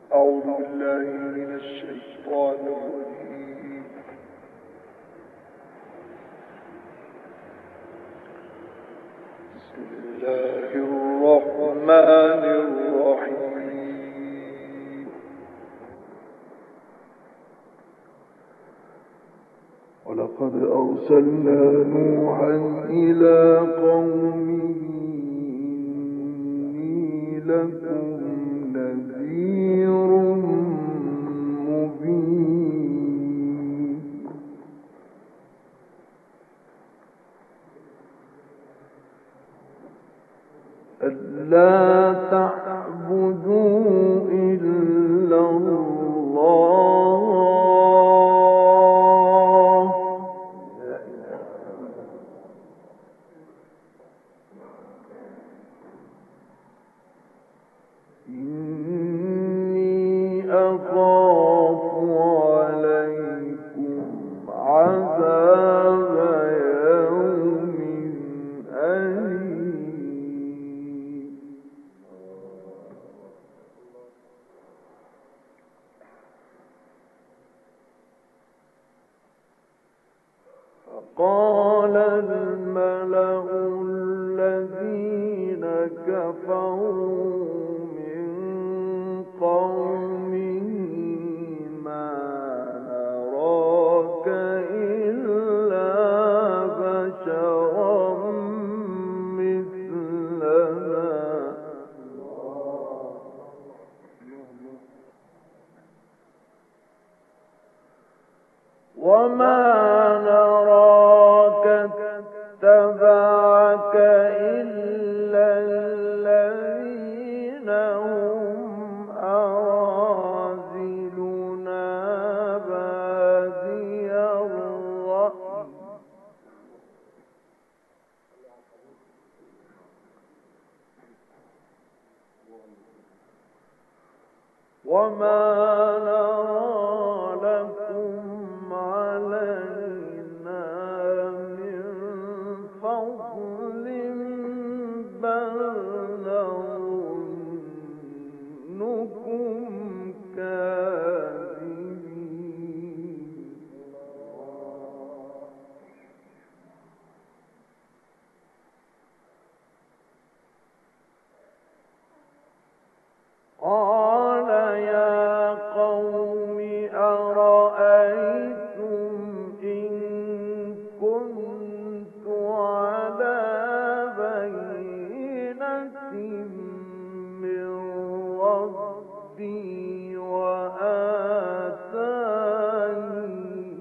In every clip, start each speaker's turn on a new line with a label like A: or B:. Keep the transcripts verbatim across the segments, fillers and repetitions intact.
A: أعوذ بالله من الشيطان الرجيم. بسم الله الرحمن الرحيم. ولقد أرسلنا نوحا إلى قومه إني لكم نذير مبين ألا تعبدوا إلا الله إني أخاف عليكم عذاب يوم أليم فقال الملأ الذين كفروا من قومه ما نراك إلا بشرا مثلنا وما نراك اتبعك إلا الذين هم أراذلنا بادي الرأي وما نرى لكم علينا من فضل بل نظنكم كاذبين قال يا قوم أرأيتم إن كنت على بينة من ربي وآتاني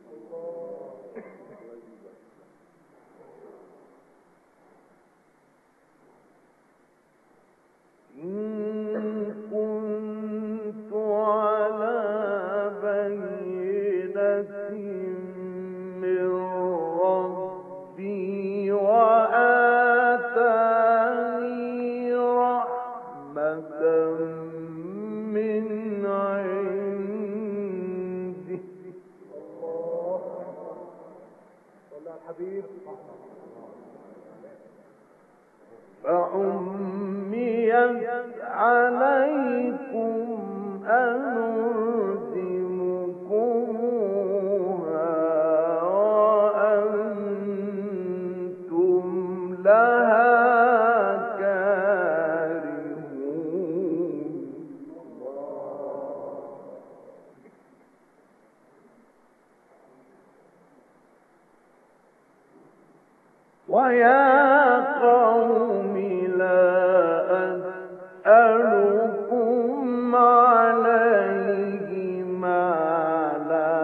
A: إن كنت على بينة من ربي وآتاني رحمة من عنده فعميت عليكم أنلزمكموها وأنتم لها كارهون ويا قوم لا أسألكم عليه مالا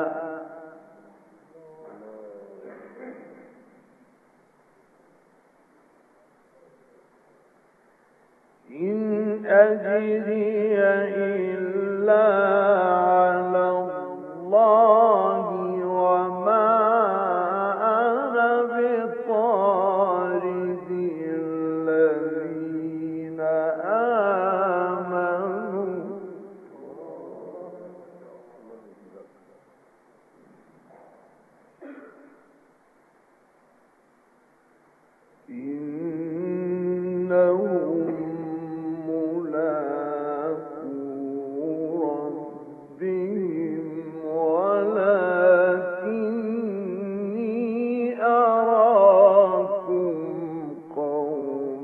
A: إن أجري إلا على الله وما أنا بطارد الذين آمنوا إنهم ملاقو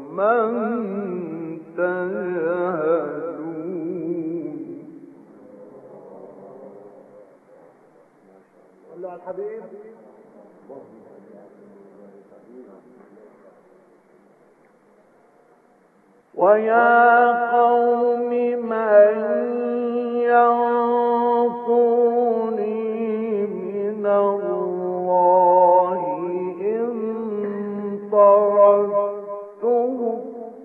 A: تجهلون.
B: صلوا على الحبيب.
A: ويا قوم من ينصرني من الله إن طردتهم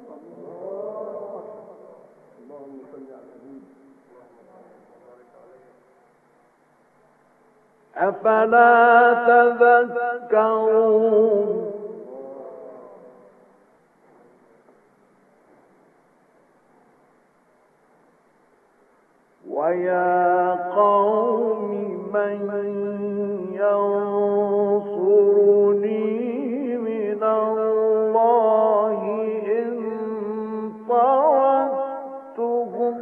A: أفلا تذكرون. ويا قوم من ينصرني من الله إن طردتهم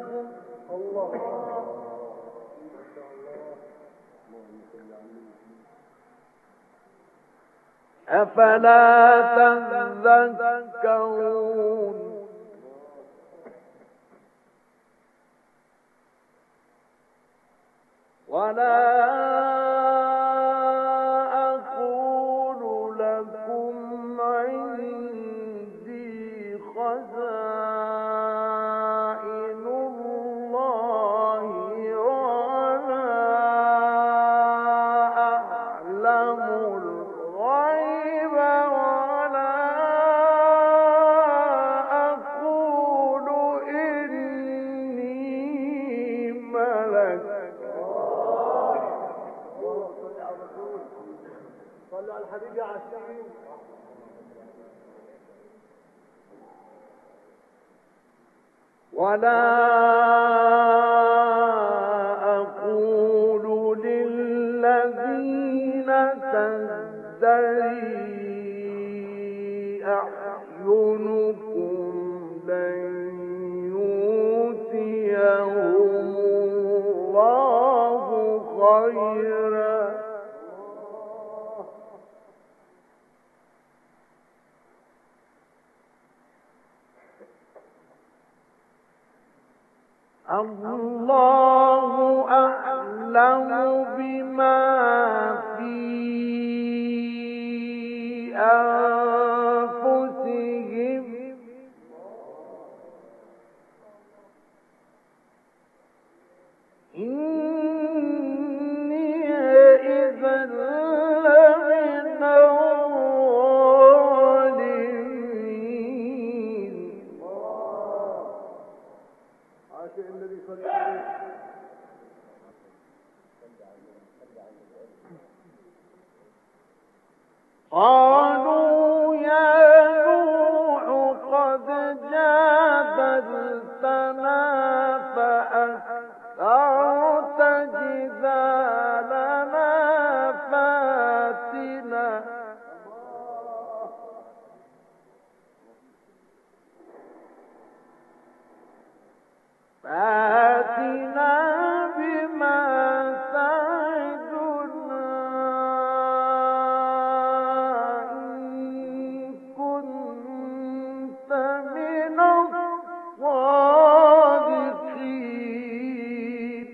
A: أفلا تذكرون. ولا أقول لكم عندي خزائن الله ولا أعلم الغيب ولا أقول إني ملك.
B: صلوا على الحبيب يا عشرين.
A: ولا أقول للذين تزدري أعينكم لن يؤتيهم الله خيرا الله أعلم بما في أنفسهم إني إذا لمن الظالمين.
B: عاشق النبي صلى الله عليه وسلم.
A: قالوا يا نوح قد جادلتنا فأكثرت جدالنا فاتنا فاتنا بما تعدنا إن كنت من الصادقين.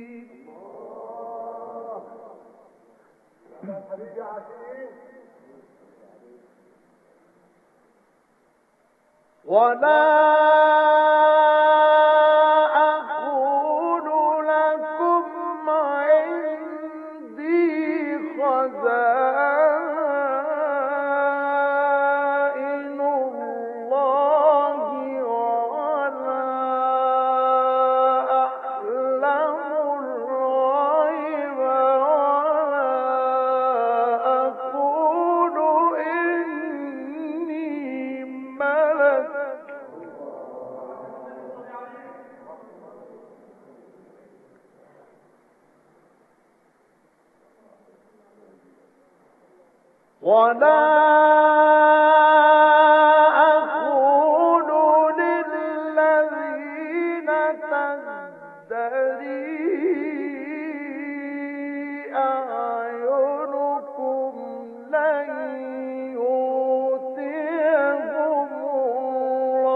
A: ولا أقول لكم عندي خزائن الله ولا أعلم الغيب ولا أقول إني ملك. ولا أقول للذين تزدري أعينكم لن يؤتيهم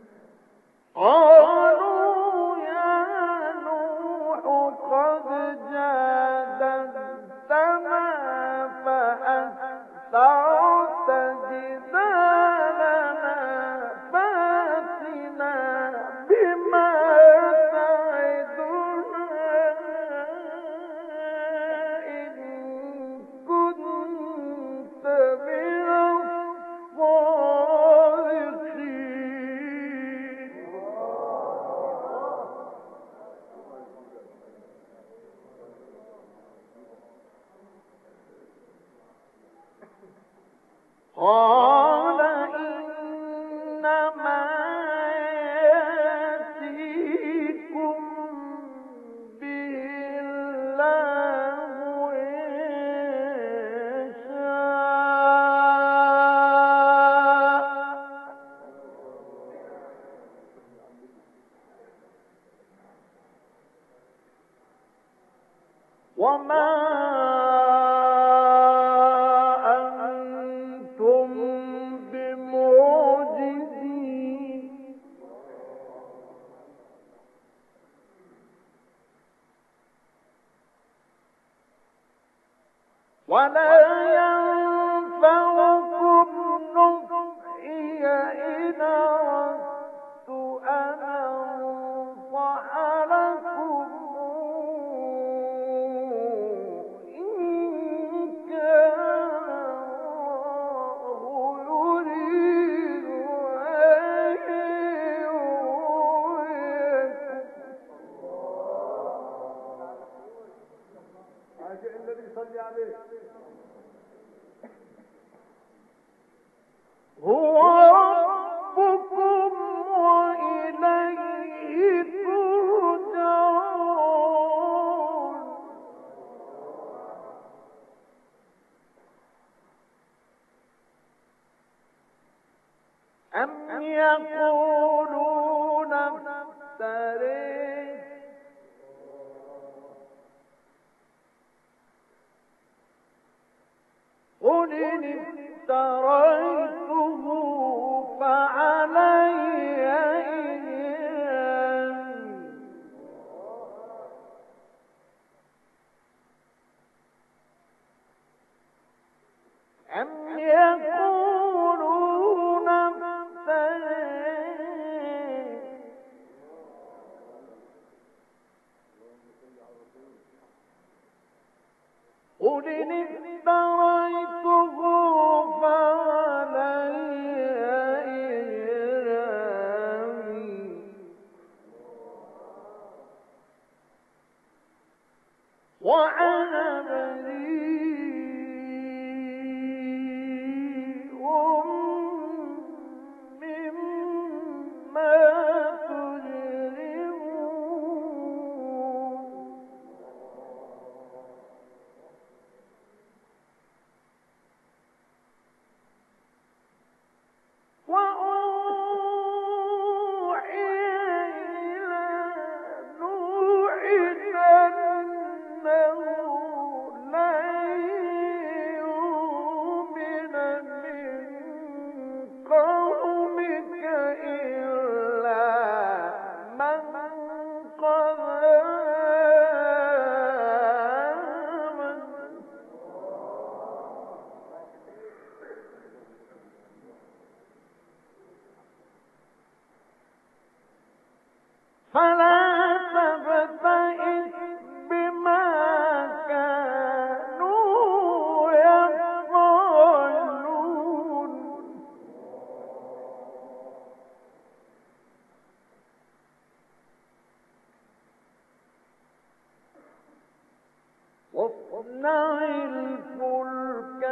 A: قالوا يا نوح قد جادلتنا فأكثرت جدالنا فأتنا بما تعدنا إن كنت من الصادقين. قال إنما يأتيكم به الله إن شاء. وما أنتم بمعجزين ولا ينفعكم نصحي إن أردت أن أنصح لكم إن كان الله يريد أن يغويكم.
B: عاجل النبي صلى عليه.
A: هو ربكم وإليه ترجعون. أم يقولون افتريه قل إن افتريته فعلي إثمي أم يقولون افتريه قل إن افتريته فعلي إثمي وأنا بريء مما تجرمون. وأوحي إلى نوح أنه لن يؤمن من قومك إلا من قد آمن فلا تبتئس بما كانوا يفعلون. واصنع الفلك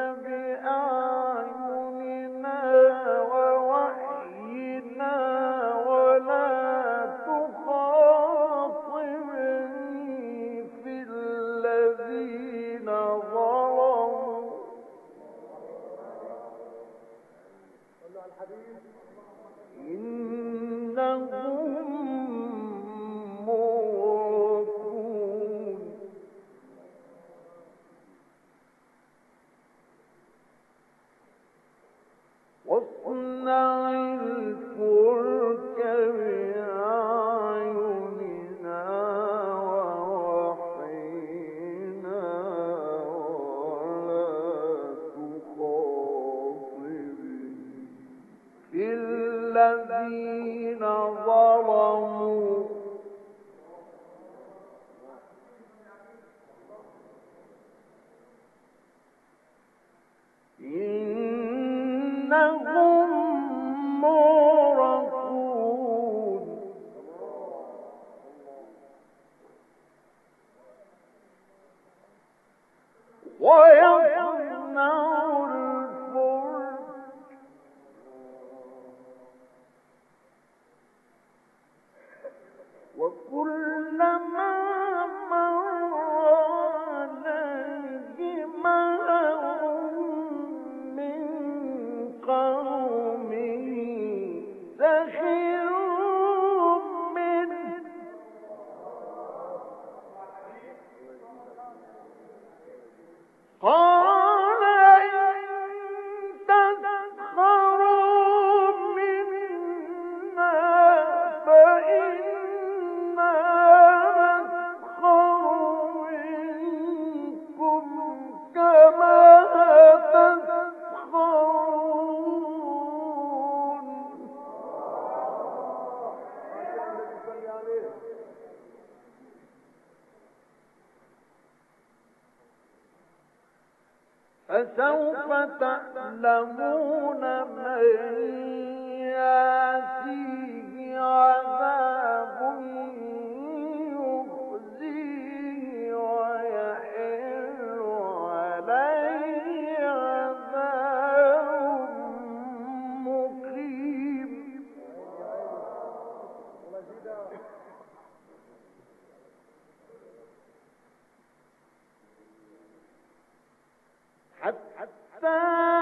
A: بأعيننا ووحينا ولا تخاطبني في الذين ظلموا
B: صلى على الحبيب.
A: إنهم مغرقون. واصنع الفلك الذين ظلموا إنهم مغرقون ويصنع الفلك وكلما مر عليه ملأ من قومه سخروا منه قال إن تسخروا منا فإنا نسخر منكم كما تسخرون فسوف تعلمون من يأتيه عذاب يخزيه ويحل عليه عذاب مقيم حتى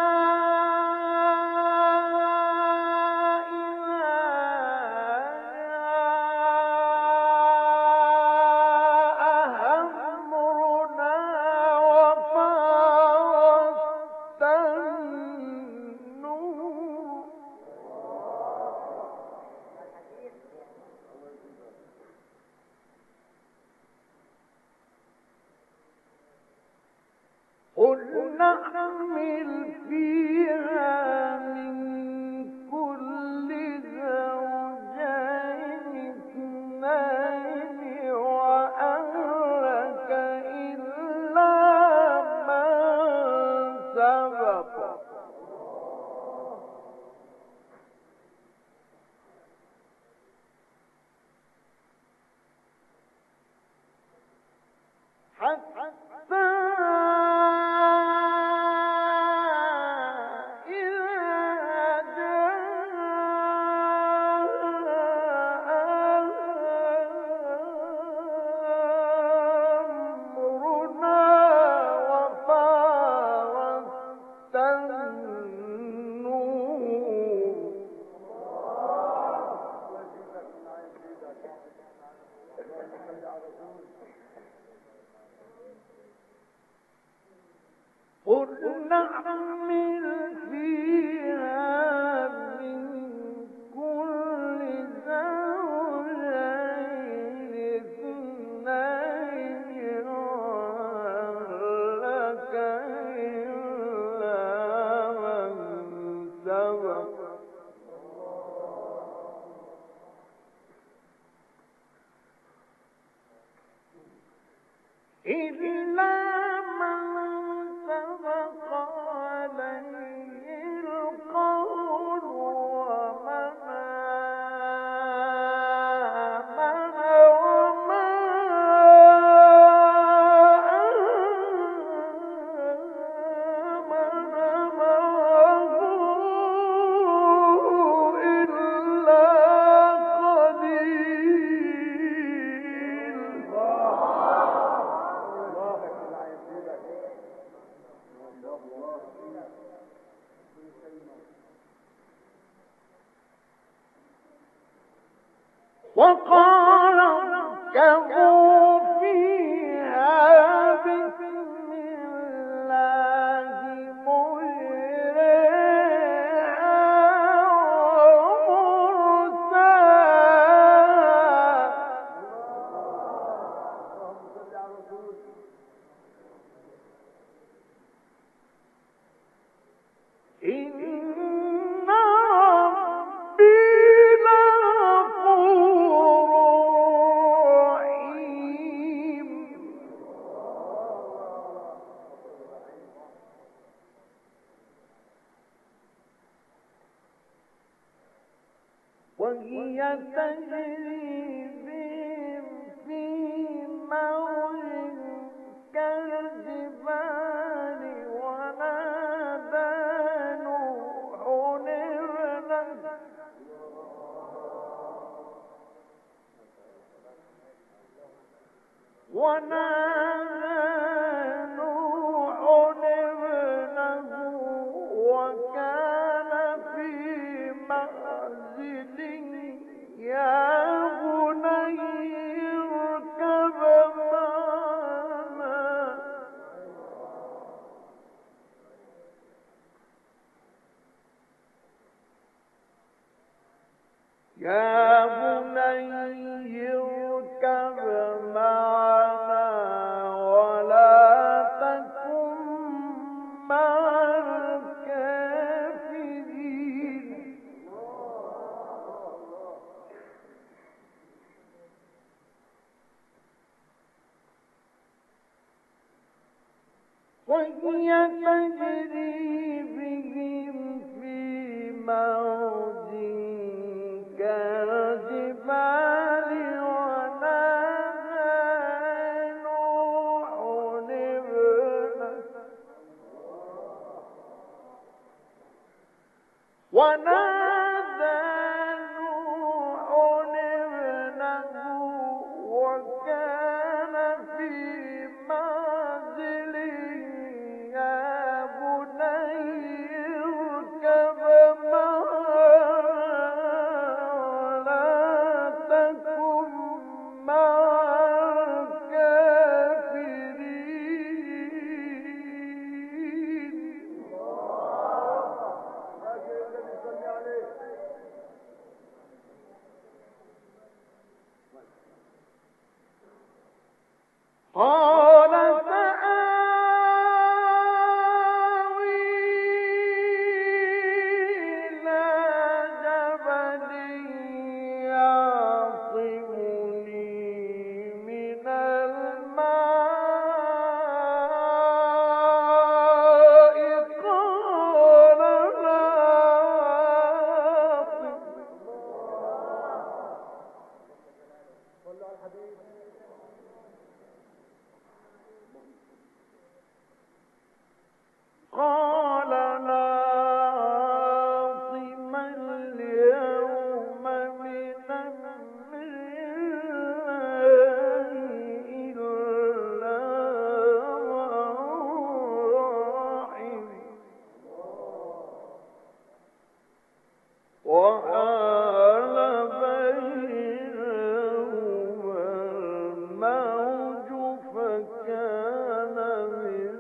A: قل نحمل فيها من كل زوجين اثنين وأهلك إلا من سبق حتى قل نحمل فيها من كل زوجين اثنين وأهلك إلا من سبق إلا من سبق عليه القول ومن آمن وما آمن معه إلا قليل وقال اركبوا فيها بسم الله مجريها ومرساها إن ربي وهي تجري بهم في موج كالجبال ونادى نوح ابنه ونادى نوح ابنه وكان في معزل يا بني اركب معنا يا بني اركب معنا ولا تكن مع الكافرين وهي تجري بهم في موج كالجبال ونادى نوح ابنه ونادى نوح ابنه وكان في معزل يا بني اركب معنا ولا تكن مع الكافرين
B: لكن الذي صلي عليه
A: قال سآوي إلى جبل يعصمني من الماء قال لا عاصم
B: صلى على الحبيب
A: قال لا عاصم اليوم من أمر الله إلا من رحم وحال بينهما الموج فكان من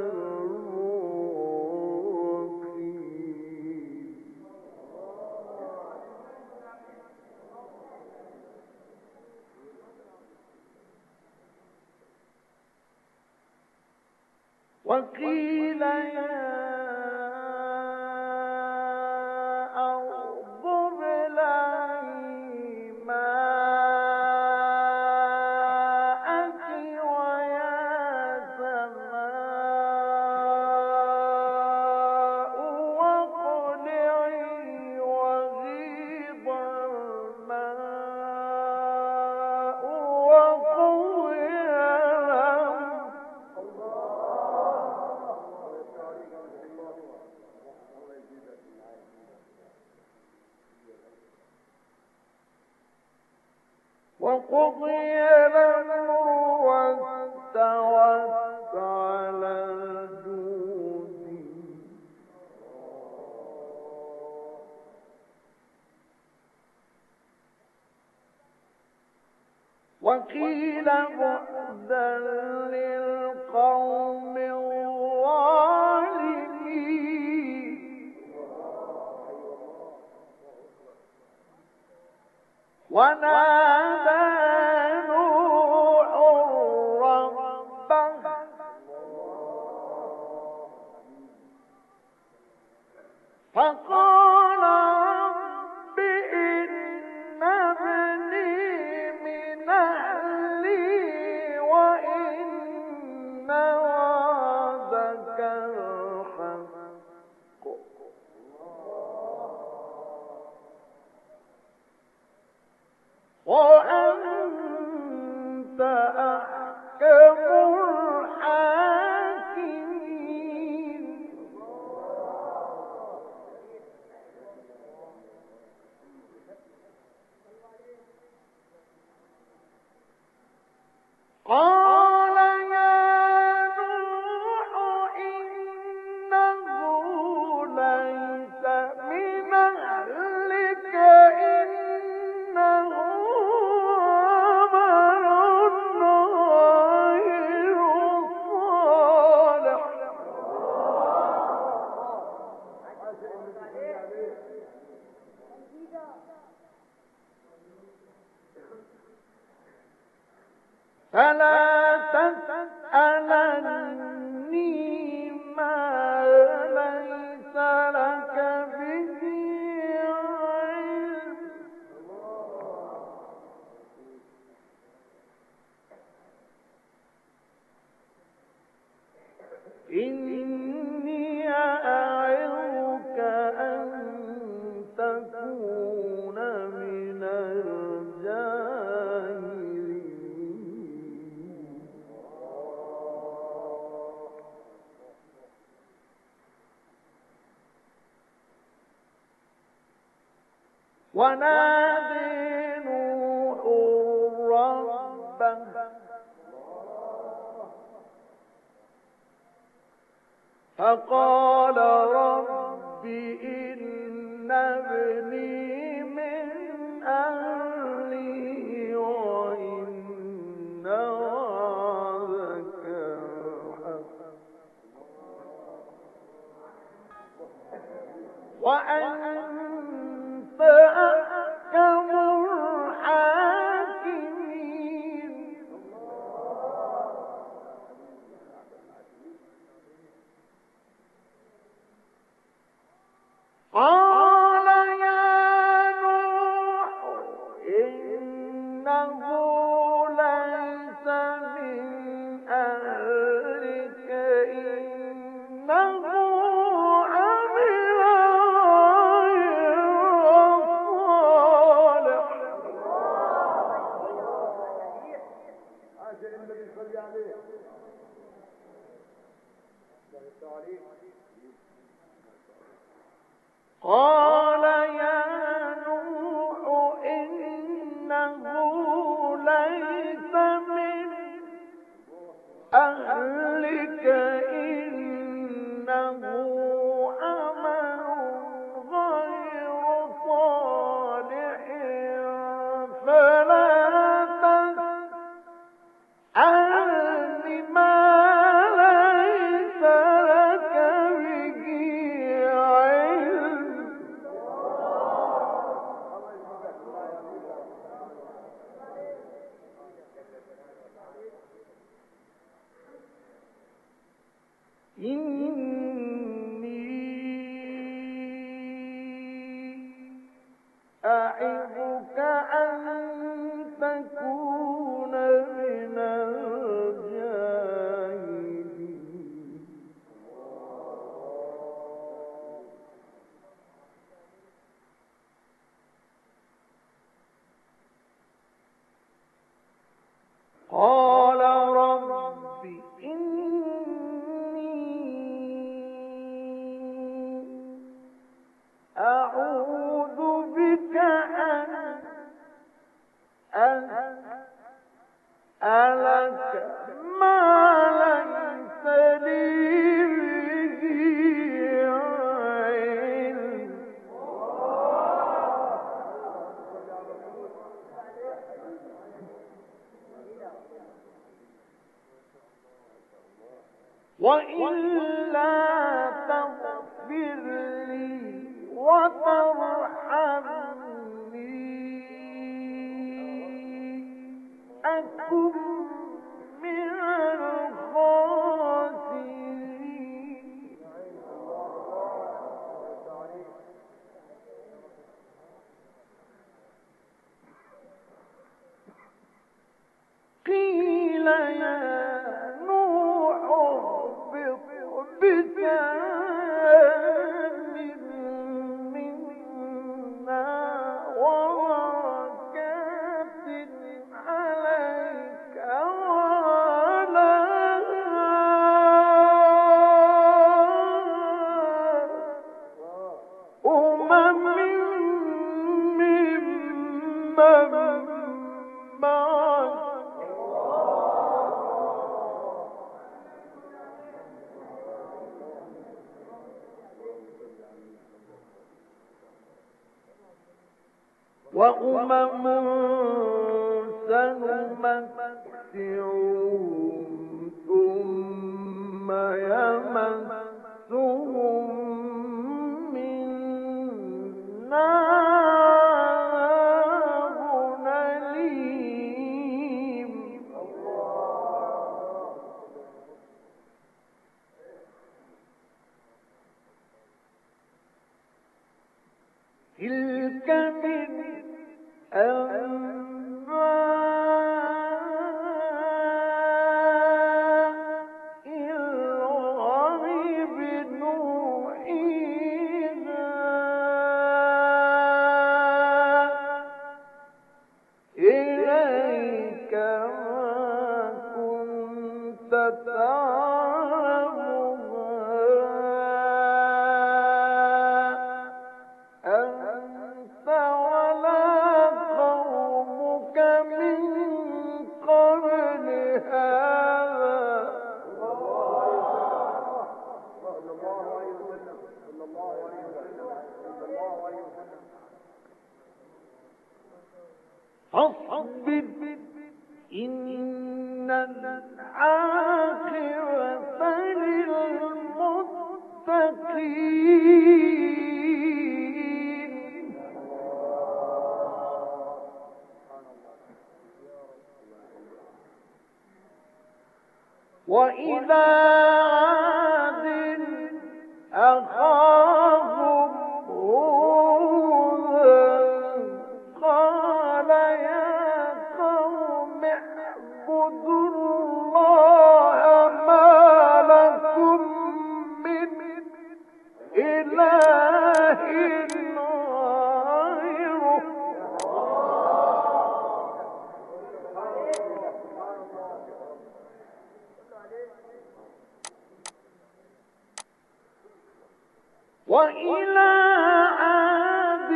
A: المغرقين وقيل يا أرض ابلعي ماءك ويا سماء واقلعي وغيض الماء وقضي الأمر وقضي الأمر واستوت على الجود وقيل بعدا للقوم الظالمين ونادى نوح ربه فقال رب إن ابني من أهلي وإن وعدك الحق فلا تسألني ما ليس لك به علم إني أعظك أن تكون من الجاهلين ونادي نوح ربه فقال رب إن ابني من أهلي وإن وعدك الحق وأنت أحكم الحاكمين قال يا نوح إنه ليس من أهلك إنه عمل غير صالح
B: عاجل النبي صلى عليه
A: قال يا نوح إنه ليس من أهلك إنه عمل غير صالح فلا تسألني ما ليس لك به علم إني أعظك أن تكون من الجاهلين قال رب إني أعوذ بك أن أسألك ما ليس لي به علم وإلا تغفر لي وترحمني أكن من الخاسرين قيل يا نوح اهبط بسلام منا وبركات عليك وعلى أمم ممن معك وأمم سنمتعهم ثم يمسهم منا عذاب أليم تلك من أنباء الغيب نوحيها إليك ما كنت تعلمها أنت ولا قومك من قبل هذا
B: صلى الله عليه وسلم صلى الله عليه وسلم صلى الله عليه وسلم
A: فاصبر إن العاقبة للمتقين وإلى عاد أخاهم هودا قال يا قوم اعبدوا الله ما لكم من إله غيره وإلى عاد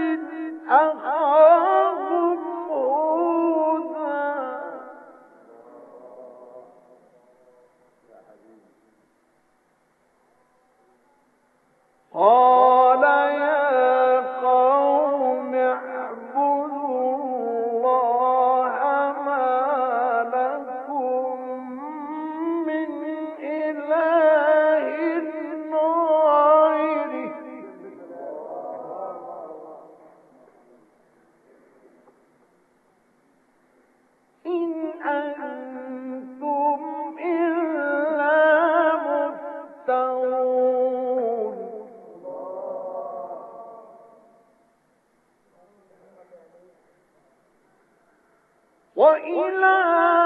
A: أخاهم هودا قال يا قوم اعبدوا الله ما لكم من إله غيره إن أنتم إلا مفترون وإلى